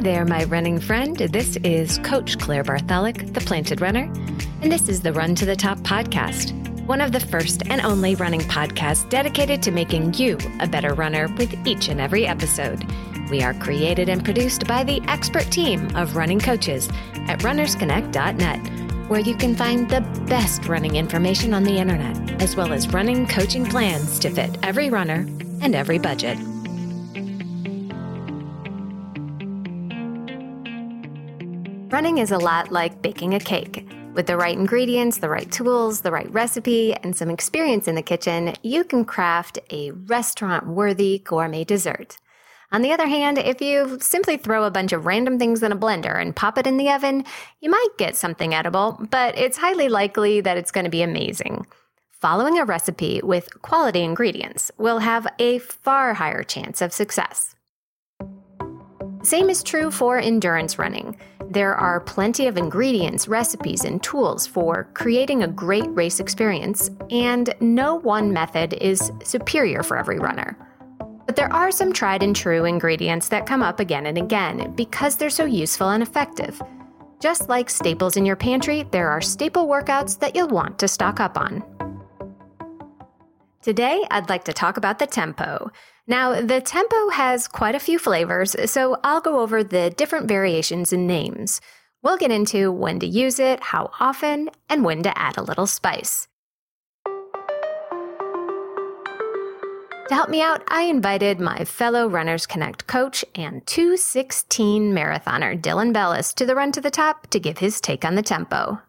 there, my running friend. This is Coach Claire Bartholic, the Planted Runner, and this is the Run to the Top podcast, one of the first and only running podcasts dedicated to making you a better runner with each and every episode. We are created and produced by the expert team of running coaches at runnersconnect.net, where you can find the best running information on the internet, as well as running coaching plans to fit every runner and every budget. Running is a lot like baking a cake. With the right ingredients, the right tools, the right recipe, and some experience in the kitchen, you can craft a restaurant-worthy gourmet dessert. On the other hand, if you simply throw a bunch of random things in a blender and pop it in the oven, you might get something edible, but it's highly likely that it's going to be amazing. Following a recipe with quality ingredients will have a far higher chance of success. Same is true for endurance running. There are plenty of ingredients, recipes, and tools for creating a great race experience, and no one method is superior for every runner. But there are some tried and true ingredients that come up again and again because they're so useful and effective. Just like staples in your pantry, there are staple workouts that you'll want to stock up on. Today, I'd like to talk about the tempo. Now, the tempo has quite a few flavors, so I'll go over the different variations and names. We'll get into when to use it, how often, and when to add a little spice. To help me out, I invited my fellow Runners Connect coach and 2:16 marathoner Dylan Bellis to the Run to the Top to give his take on the tempo.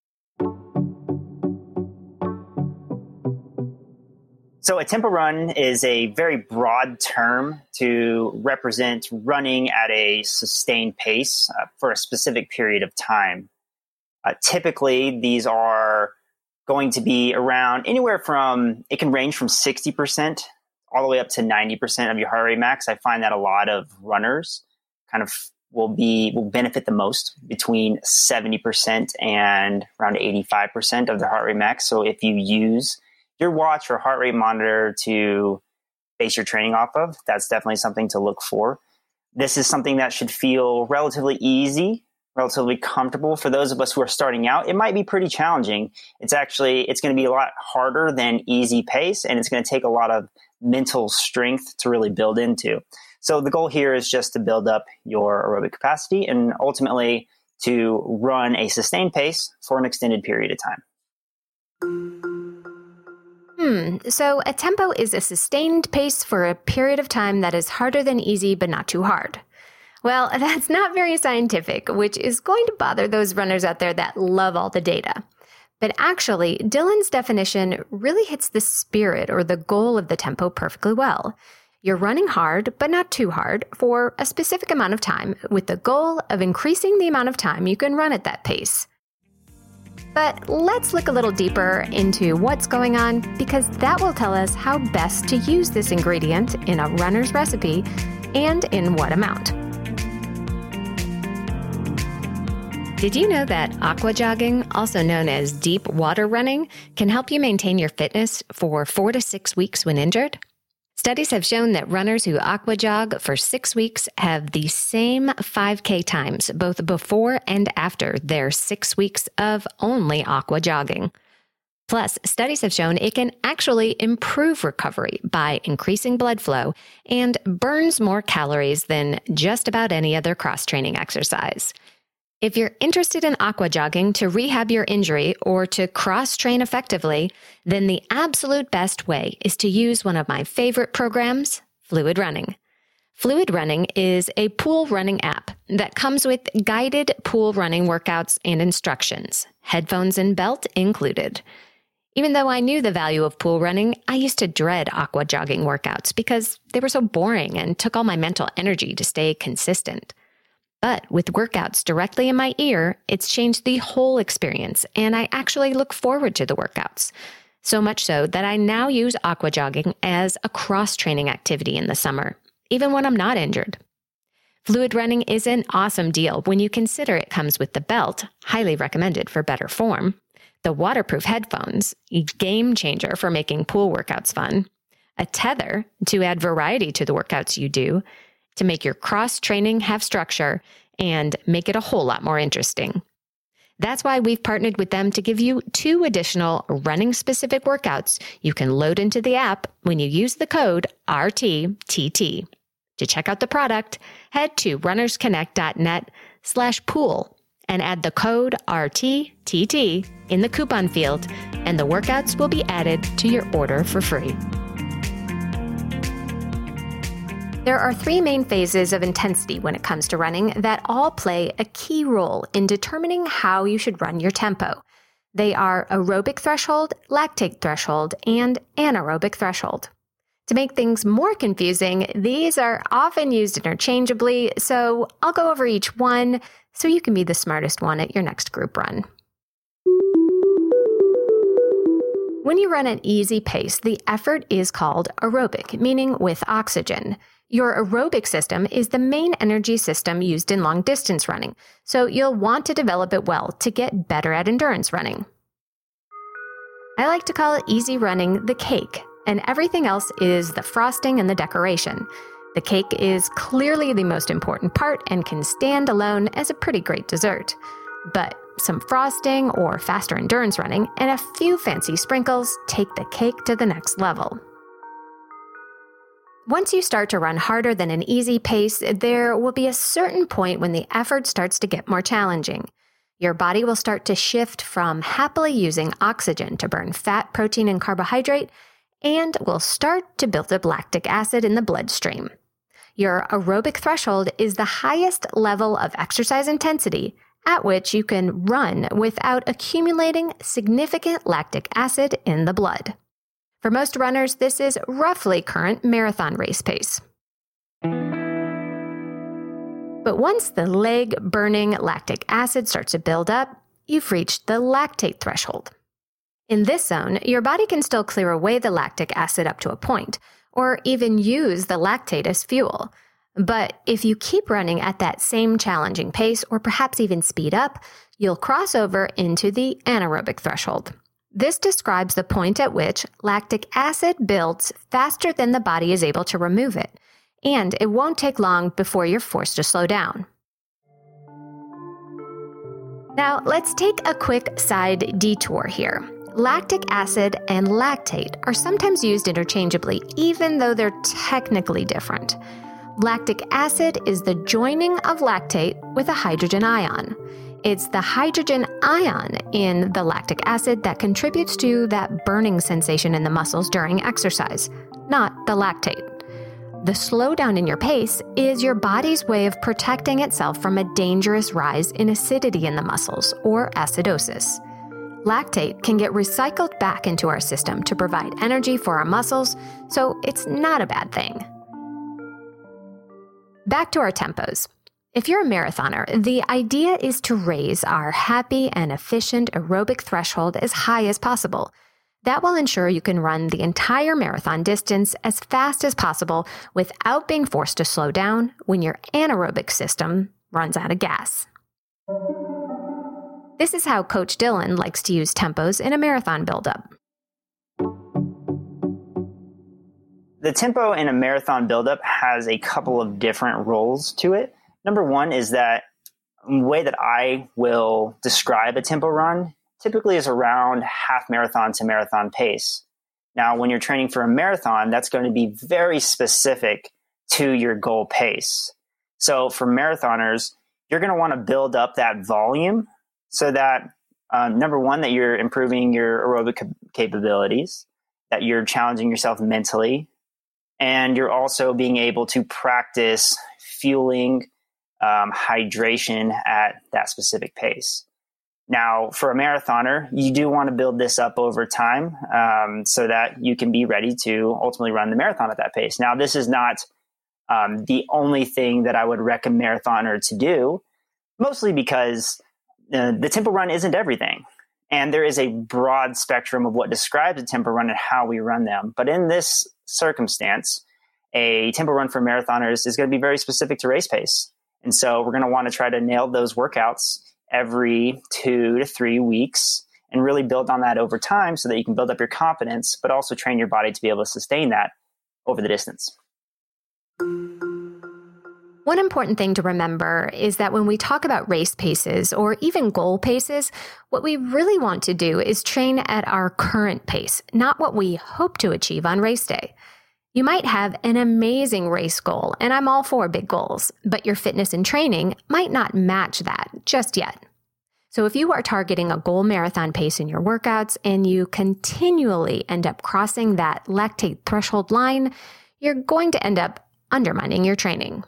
So a tempo run is a very broad term to represent running at a sustained pace for a specific period of time. Typically, these are going to be around anywhere from, it can range from 60% all the way up to 90% of your heart rate max. I find that a lot of runners kind of will benefit the most between 70% and around 85% of their heart rate max. So if you use your watch or heart rate monitor to base your training off of, that's definitely something to look for. This is something that should feel relatively easy, relatively comfortable for those of us who are starting out. It might be pretty challenging. It's going to be a lot harder than easy pace, and it's going to take a lot of mental strength to really build into. So the goal here is just to build up your aerobic capacity and ultimately to run a sustained pace for an extended period of time. So a tempo is a sustained pace for a period of time that is harder than easy, but not too hard. Well, that's not very scientific, which is going to bother those runners out there that love all the data. But actually, Dylan's definition really hits the spirit or the goal of the tempo perfectly well. You're running hard, but not too hard, for a specific amount of time, with the goal of increasing the amount of time you can run at that pace. But let's look a little deeper into what's going on, because that will tell us how best to use this ingredient in a runner's recipe and in what amount. Did you know that aqua jogging, also known as deep water running, can help you maintain your fitness for 4 to 6 weeks when injured? Studies have shown that runners who aqua jog for 6 weeks have the same 5K times, both before and after their 6 weeks of only aqua jogging. Plus, studies have shown it can actually improve recovery by increasing blood flow and burns more calories than just about any other cross-training exercise. If you're interested in aqua jogging to rehab your injury or to cross-train effectively, then the absolute best way is to use one of my favorite programs, Fluid Running. Fluid Running is a pool running app that comes with guided pool running workouts and instructions, headphones and belt included. Even though I knew the value of pool running, I used to dread aqua jogging workouts because they were so boring and took all my mental energy to stay consistent. But with workouts directly in my ear, it's changed the whole experience, and I actually look forward to the workouts. So much so that I now use aqua jogging as a cross-training activity in the summer, even when I'm not injured. Fluid Running is an awesome deal when you consider it comes with the belt, highly recommended for better form, the waterproof headphones, a game changer for making pool workouts fun, a tether to add variety to the workouts you do, to make your cross training have structure and make it a whole lot more interesting. That's why we've partnered with them to give you 2 additional running-specific workouts you can load into the app when you use the code RTTT. To check out the product, head to runnersconnect.net/pool and add the code RTTT in the coupon field, and the workouts will be added to your order for free. There are 3 main phases of intensity when it comes to running that all play a key role in determining how you should run your tempo. They are aerobic threshold, lactate threshold, and anaerobic threshold. To make things more confusing, these are often used interchangeably, so I'll go over each one so you can be the smartest one at your next group run. When you run at easy pace, the effort is called aerobic, meaning with oxygen. Your aerobic system is the main energy system used in long distance running, so you'll want to develop it well to get better at endurance running. I like to call easy running the cake, and everything else is the frosting and the decoration. The cake is clearly the most important part and can stand alone as a pretty great dessert. But some frosting or faster endurance running and a few fancy sprinkles take the cake to the next level. Once you start to run harder than an easy pace, there will be a certain point when the effort starts to get more challenging. Your body will start to shift from happily using oxygen to burn fat, protein, and carbohydrate, and will start to build up lactic acid in the bloodstream. Your aerobic threshold is the highest level of exercise intensity at which you can run without accumulating significant lactic acid in the blood. For most runners, this is roughly current marathon race pace. But once the leg-burning lactic acid starts to build up, you've reached the lactate threshold. In this zone, your body can still clear away the lactic acid up to a point, or even use the lactate as fuel. But if you keep running at that same challenging pace, or perhaps even speed up, you'll cross over into the anaerobic threshold. This describes the point at which lactic acid builds faster than the body is able to remove it, and it won't take long before you're forced to slow down. Now, let's take a quick side detour here. Lactic acid and lactate are sometimes used interchangeably, even though they're technically different. Lactic acid is the joining of lactate with a hydrogen ion. It's the hydrogen ion in the lactic acid that contributes to that burning sensation in the muscles during exercise, not the lactate. The slowdown in your pace is your body's way of protecting itself from a dangerous rise in acidity in the muscles, or acidosis. Lactate can get recycled back into our system to provide energy for our muscles, so it's not a bad thing. Back to our tempos. If you're a marathoner, the idea is to raise our happy and efficient aerobic threshold as high as possible. That will ensure you can run the entire marathon distance as fast as possible without being forced to slow down when your anaerobic system runs out of gas. This is how Coach Dylan likes to use tempos in a marathon buildup. The tempo in a marathon buildup has a couple of different roles to it. Number one is that the way that I will describe a tempo run typically is around half marathon to marathon pace. Now, when you're training for a marathon, that's going to be very specific to your goal pace. So for marathoners, you're going to want to build up that volume so that, number one, that you're improving your aerobic capabilities, that you're challenging yourself mentally, and you're also being able to practice fueling hydration at that specific pace. Now, for a marathoner, you do want to build this up over time so that you can be ready to ultimately run the marathon at that pace. Now, this is not the only thing that I would recommend a marathoner to do, mostly because the tempo run isn't everything. And there is a broad spectrum of what describes a tempo run and how we run them. But in this circumstance, a tempo run for marathoners is going to be very specific to race pace. And so we're going to want to try to nail those workouts every 2 to 3 weeks and really build on that over time so that you can build up your confidence, but also train your body to be able to sustain that over the distance. One important thing to remember is that when we talk about race paces or even goal paces, what we really want to do is train at our current pace, not what we hope to achieve on race day. You might have an amazing race goal, and I'm all for big goals, but your fitness and training might not match that just yet. So if you are targeting a goal marathon pace in your workouts and you continually end up crossing that lactate threshold line, you're going to end up undermining your training.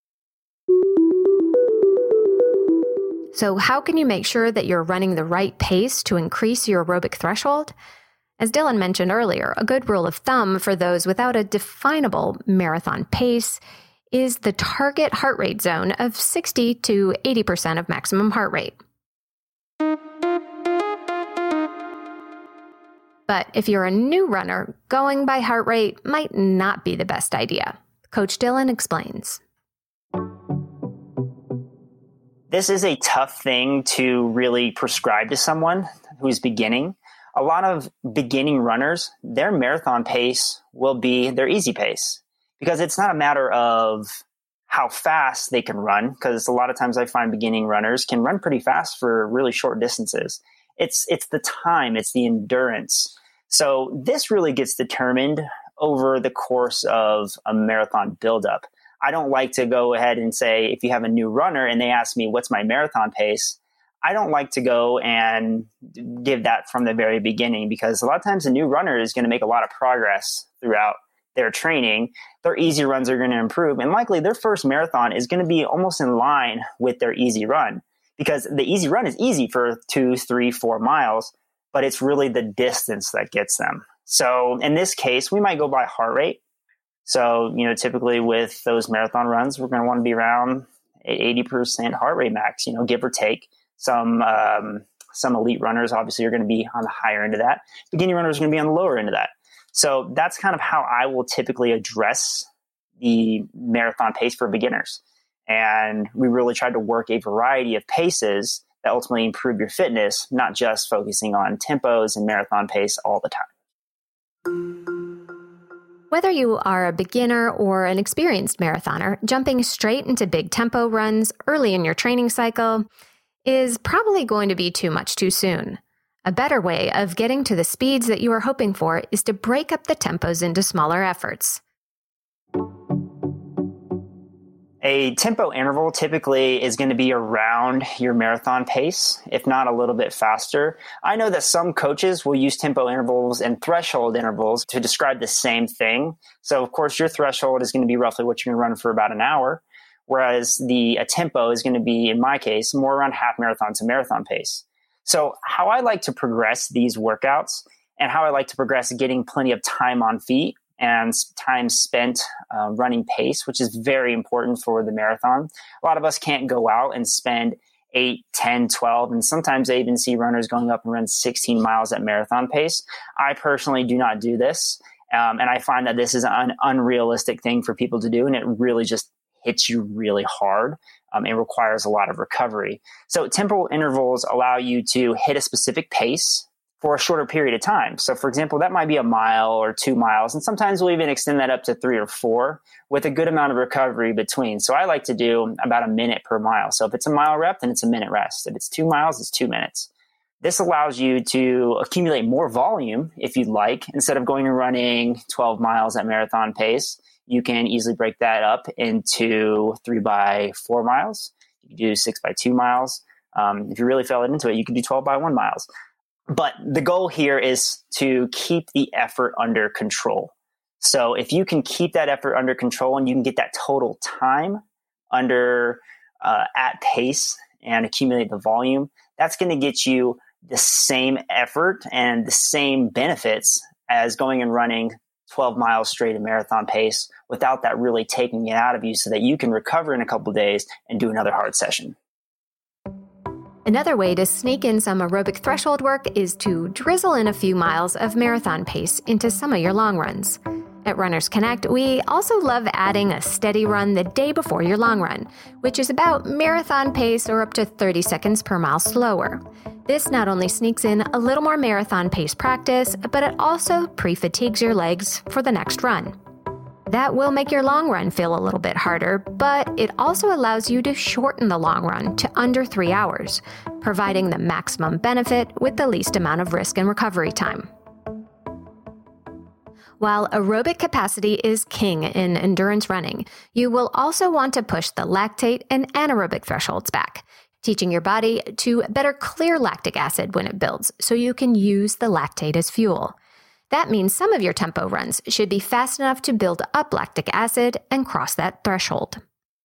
So how can you make sure that you're running the right pace to increase your aerobic threshold? As Dylan mentioned earlier, a good rule of thumb for those without a definable marathon pace is the target heart rate zone of 60 to 80% of maximum heart rate. But if you're a new runner, going by heart rate might not be the best idea. Coach Dylan explains. This is a tough thing to really prescribe to someone who's beginning. A lot of beginning runners, their marathon pace will be their easy pace because it's not a matter of how fast they can run, because a lot of times I find beginning runners can run pretty fast for really short distances. It's the time, it's the endurance. So this really gets determined over the course of a marathon buildup. I don't like to go ahead and say, if you have a new runner and they ask me, what's my marathon pace? I don't like to go and give that from the very beginning, because a lot of times a new runner is going to make a lot of progress throughout their training. Their easy runs are going to improve, and likely their first marathon is going to be almost in line with their easy run, because the easy run is easy for 2, 3, 4 miles, but it's really the distance that gets them. So in this case, we might go by heart rate. So, typically with those marathon runs, we're going to want to be around 80% heart rate max, give or take. Some elite runners obviously are going to be on the higher end of that. Beginning runners are going to be on the lower end of that. So that's kind of how I will typically address the marathon pace for beginners. And we really tried to work a variety of paces that ultimately improve your fitness, not just focusing on tempos and marathon pace all the time. Whether you are a beginner or an experienced marathoner, jumping straight into big tempo runs early in your training cycle is probably going to be too much too soon. A better way of getting to the speeds that you are hoping for is to break up the tempos into smaller efforts. A tempo interval typically is going to be around your marathon pace, if not a little bit faster. I know that some coaches will use tempo intervals and threshold intervals to describe the same thing. So, of course, your threshold is going to be roughly what you're going to run for about an hour, whereas a tempo is going to be, in my case, more around half marathon to marathon pace. So how I like to progress these workouts and how I like to progress getting plenty of time on feet and time spent running pace, which is very important for the marathon. A lot of us can't go out and spend 8, 10, 12, and sometimes I even see runners going up and run 16 miles at marathon pace. I personally do not do this, and I find that this is an unrealistic thing for people to do, and it really just hits you really hard. It requires a lot of recovery. So temporal intervals allow you to hit a specific pace for a shorter period of time. So for example, that might be 1 mile or 2 miles, and sometimes we'll even extend that up to 3 or 4 with a good amount of recovery between. So I like to do about a minute per mile. So if it's a mile rep, then it's a minute rest. If it's 2 miles, it's 2 minutes. This allows you to accumulate more volume if you'd like. Instead of going and running 12 miles at marathon pace, you can easily break that up into 3 by 4 miles. You can do 6 by 2 miles. If you really fell into it, you can do 12 by 1 miles. But the goal here is to keep the effort under control. So if you can keep that effort under control and you can get that total time under at pace and accumulate the volume, that's going to get you the same effort and the same benefits as going and running 12 miles straight at marathon pace without that really taking it out of you, so that you can recover in a couple of days and do another hard session. Another way to sneak in some aerobic threshold work is to drizzle in a few miles of marathon pace into some of your long runs. At Runners Connect, we also love adding a steady run the day before your long run, which is about marathon pace or up to 30 seconds per mile slower. This not only sneaks in a little more marathon pace practice, but it also pre-fatigues your legs for the next run. That will make your long run feel a little bit harder, but it also allows you to shorten the long run to under 3 hours, providing the maximum benefit with the least amount of risk and recovery time. While aerobic capacity is king in endurance running, you will also want to push the lactate and anaerobic thresholds back, teaching your body to better clear lactic acid when it builds so you can use the lactate as fuel. That means some of your tempo runs should be fast enough to build up lactic acid and cross that threshold.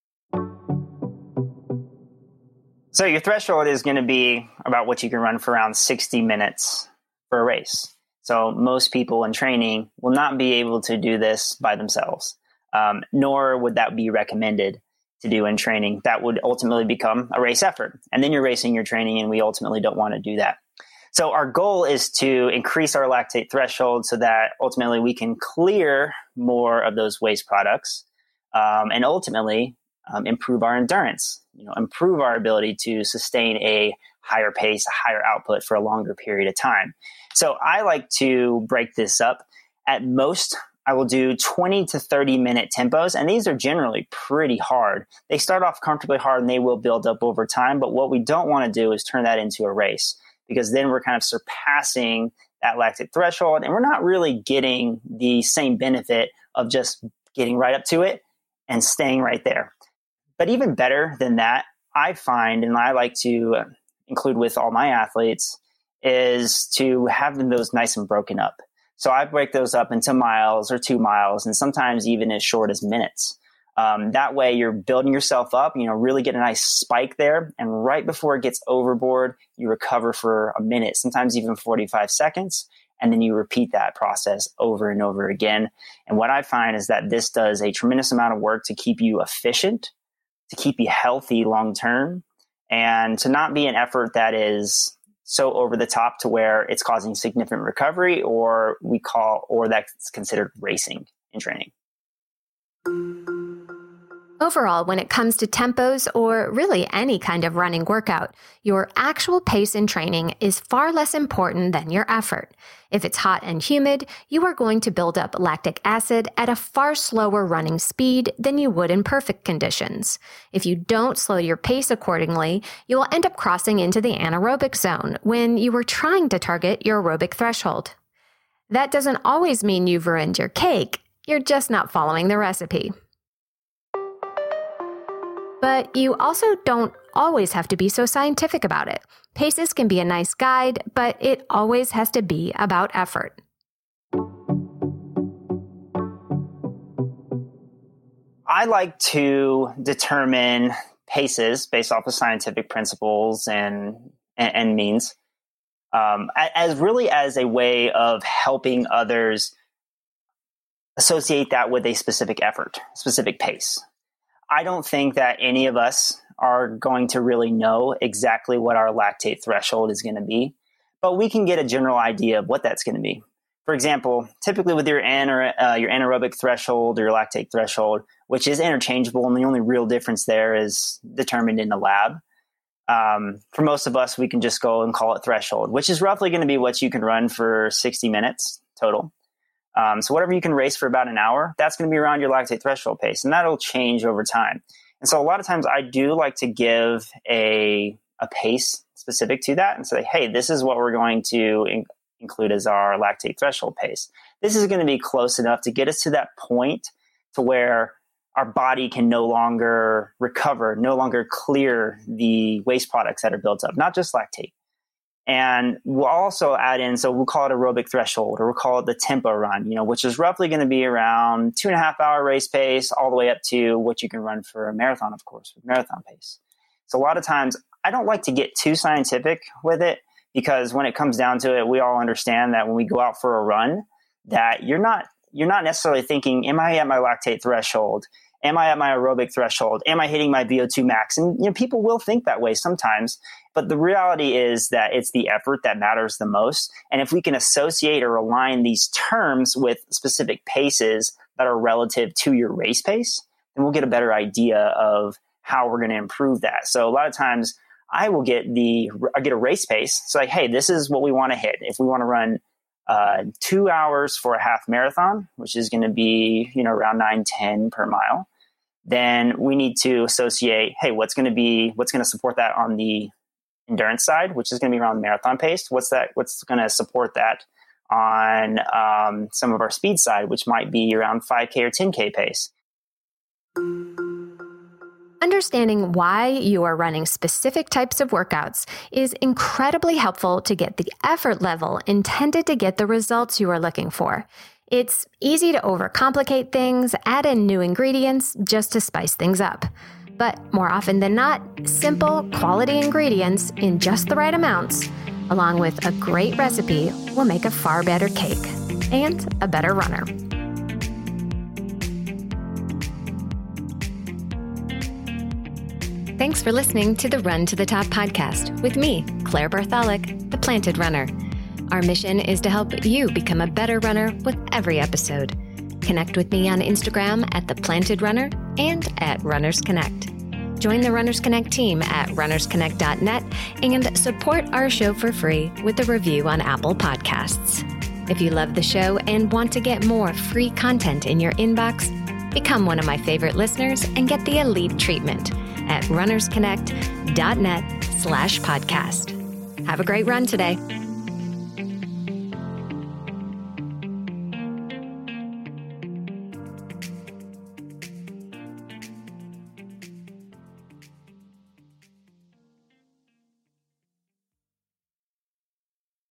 So your threshold is going to be about what you can run for around 60 minutes for a race. So most people in training will not be able to do this by themselves, nor would that be recommended to do in training. That would ultimately become a race effort. And then you're racing your training, and we ultimately don't want to do that. So our goal is to increase our lactate threshold so that ultimately we can clear more of those waste products, and ultimately improve our endurance, improve our ability to sustain a higher pace, a higher output for a longer period of time. So I like to break this up. At most, I will do 20 to 30 minute tempos, and these are generally pretty hard. They start off comfortably hard and they will build up over time, but what we don't want to do is turn that into a race, because then we're kind of surpassing that lactic threshold and we're not really getting the same benefit of just getting right up to it and staying right there. But even better than that, I find, and I like to include with all my athletes, is to have those nice and broken up. So I break those up into miles or 2 miles, and sometimes even as short as minutes. That way you're building yourself up, really get a nice spike there. And right before it gets overboard, you recover for a minute, sometimes even 45 seconds. And then you repeat that process over and over again. And what I find is that this does a tremendous amount of work to keep you efficient, to keep you healthy long-term, and to not be an effort that is so over the top to where it's causing significant recovery, or that's considered racing in training. Overall, when it comes to tempos or really any kind of running workout, your actual pace in training is far less important than your effort. If it's hot and humid, you are going to build up lactic acid at a far slower running speed than you would in perfect conditions. If you don't slow your pace accordingly, you will end up crossing into the anaerobic zone when you were trying to target your aerobic threshold. That doesn't always mean you've ruined your cake. You're just not following the recipe. But you also don't always have to be so scientific about it. Paces can be a nice guide, but it always has to be about effort. I like to determine paces based off of scientific principles and means, as a way of helping others associate that with a specific effort, specific pace. I don't think that any of us are going to really know exactly what our lactate threshold is going to be, but we can get a general idea of what that's going to be. For example, typically with your anaerobic threshold or your lactate threshold, which is interchangeable, and the only real difference there is determined in the lab. For most of us, we can just go and call it threshold, which is roughly going to be what you can run for 60 minutes total. So whatever you can race for about an hour, that's going to be around your lactate threshold pace, and that'll change over time. And so a lot of times I do like to give a pace specific to that and say, hey, this is what we're going to include as our lactate threshold pace. This is going to be close enough to get us to that point to where our body can no longer recover, no longer clear the waste products that are built up, not just lactate. And we'll also add in, so we'll call it aerobic threshold, or we'll call it the tempo run, which is roughly going to be around 2.5 hour race pace, all the way up to what you can run for a marathon, of course, with marathon pace. So a lot of times I don't like to get too scientific with it, because when it comes down to it, we all understand that when we go out for a run, that you're not necessarily thinking, am I at my lactate threshold? Am I at my aerobic threshold? Am I hitting my VO2 max? And people will think that way sometimes, but the reality is that it's the effort that matters the most. And if we can associate or align these terms with specific paces that are relative to your race pace, then we'll get a better idea of how we're going to improve that. So a lot of times I get a race pace. So like, hey, this is what we want to hit. If we want to run 2 hours for a half marathon, which is going to be, around 9:10 per mile. Then we need to associate, hey, what's going to support that on the endurance side, which is going to be around marathon pace. What's going to support that on some of our speed side, which might be around 5K or 10K pace. Understanding why you are running specific types of workouts is incredibly helpful to get the effort level intended to get the results you are looking for. It's easy to overcomplicate things, add in new ingredients just to spice things up. But more often than not, simple, quality ingredients in just the right amounts, along with a great recipe, will make a far better cake and a better runner. Thanks for listening to the Run to the Top podcast with me, Claire Bartholic, the Planted Runner. Our mission is to help you become a better runner with every episode. Connect with me on Instagram at The Planted Runner and at Runners Connect. Join the Runners Connect team at runnersconnect.net and support our show for free with a review on Apple Podcasts. If you love the show and want to get more free content in your inbox, become one of my favorite listeners and get the elite treatment at runnersconnect.net/podcast. Have a great run today.